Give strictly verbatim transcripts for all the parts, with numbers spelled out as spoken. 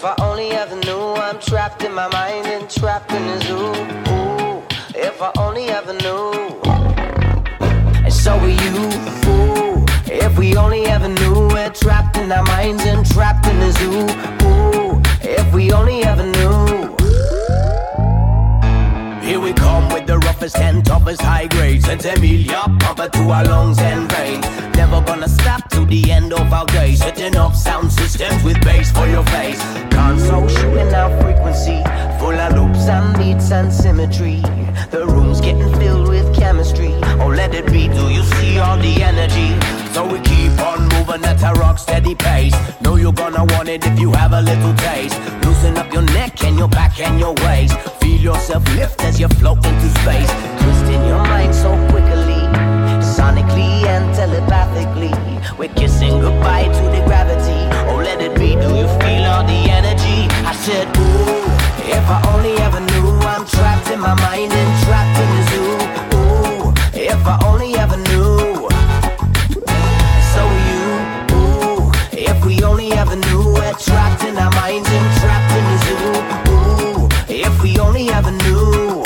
If I only ever knew I'm trapped in my mind and trapped in the zoo. Ooh, if I only ever knew. And so are you. Ooh, if we only ever knew we're trapped in our minds and trapped in the zoo. Ooh, if we only ever knew. Here we come with the roughest and toughest high grades. Sent Emilia pumper to our lungs and veins. Never gonna stop till the end of our days. Setting up sound systems with bass for your face. Console shooting out frequency, full of loops and beats and symmetry. The room's getting filled with chemistry. Oh, let it be, do you see all the energy? So we keep on moving at a rock steady pace. Know you're gonna want it if you have a little taste. Loosen up your neck and your back and your waist. Feel yourself lift as you float into space. Twisting your mind so quickly, sonically and telepathically. We're kissing goodbye to the gravity. Oh, let it be, do you feel all the energy? I said, ooh, if I only ever knew I'm trapped in my mind and trapped in the zoo. Ooh, if I only ever knew. So you, ooh, if we only ever knew we're trapped in our minds and trapped in the zoo. Ooh, if we only ever knew.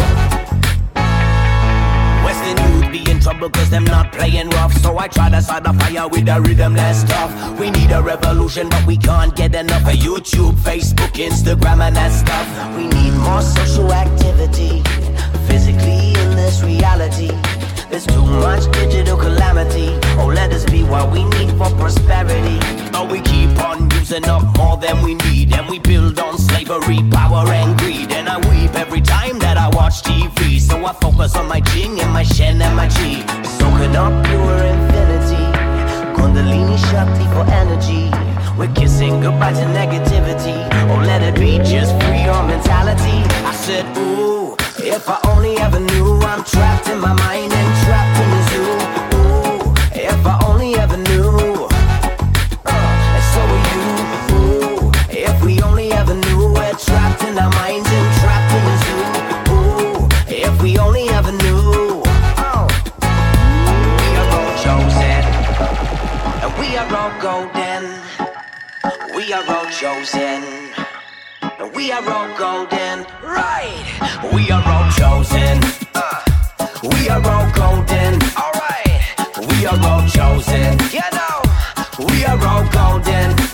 Western youth be in trouble cause them not playing rough. So I try to start a fire with a rhythm that's tough. We need a revolution but we can't get enough of YouTube, Facebook, Instagram and that stuff. We need more social activity, physically in this reality. There's too much digital calamity. Oh, let us be what we need for prosperity. But we keep on using up more than we need. And we build on slavery, power and greed. And I weep every time that I watch T V. So I focus on my Jing and my Shen and my Chi. Soaking up pure infinity, Kundalini Shakti for energy. We're kissing goodbye to negativity. Oh, let it be, just free your mentality. I said, ooh, if I only ever knew I'm trapped in my mind and trapped in the zoo. Ooh, if I only ever knew. Uh, and so are you. Ooh, if we only ever knew we're trapped in our minds and trapped in the zoo. Ooh, if we only ever knew. Oh. We are all chosen, and we are all golden. We are all chosen, and we are all golden. Right. We are all chosen. Uh, we are all golden. Alright. We are all chosen. You know. We are all golden.